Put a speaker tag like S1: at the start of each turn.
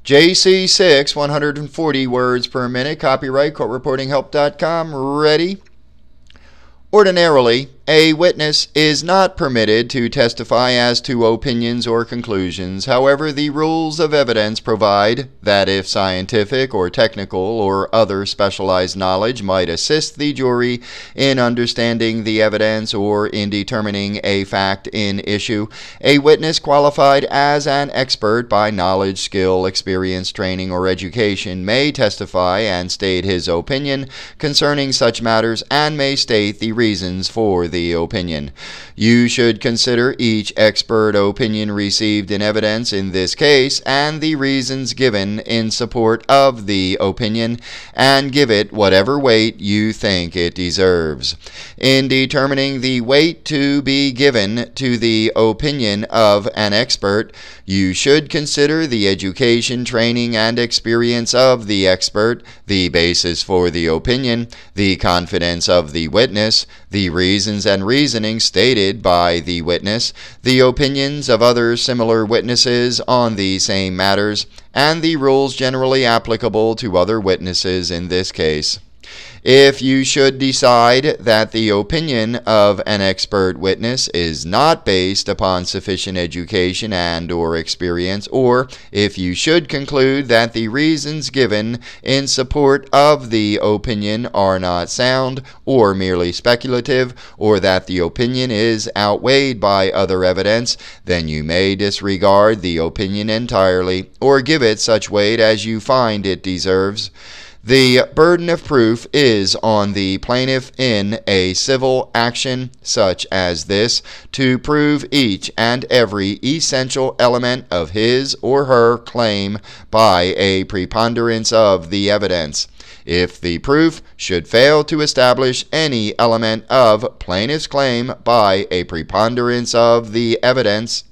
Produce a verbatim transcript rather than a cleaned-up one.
S1: J C six, one hundred forty words per minute. Copyright court reporting help dot com. Ready? Ordinarily, a witness is not permitted to testify as to opinions or conclusions. However, the rules of evidence provide that if scientific or technical or other specialized knowledge might assist the jury in understanding the evidence or in determining a fact in issue, a witness qualified as an expert by knowledge, skill, experience, training, or education may testify and state his opinion concerning such matters and may state the reasons for the opinion. You should consider each expert opinion received in evidence in this case and the reasons given in support of the opinion and give it whatever weight you think it deserves. In determining the weight to be given to the opinion of an expert, you should consider the education, training, and experience of the expert, the basis for the opinion, the confidence of the witness, the reasons and reasoning stated by the witness, the opinions of other similar witnesses on the same matters, and the rules generally applicable to other witnesses in this case. If you should decide that the opinion of an expert witness is not based upon sufficient education and or experience, or if you should conclude that the reasons given in support of the opinion are not sound or merely speculative, or that the opinion is outweighed by other evidence, then you may disregard the opinion entirely or give it such weight as you find it deserves. The burden of proof is on the plaintiff in a civil action such as this to prove each and every essential element of his or her claim by a preponderance of the evidence. If the proof should fail to establish any element of plaintiff's claim by a preponderance of the evidence,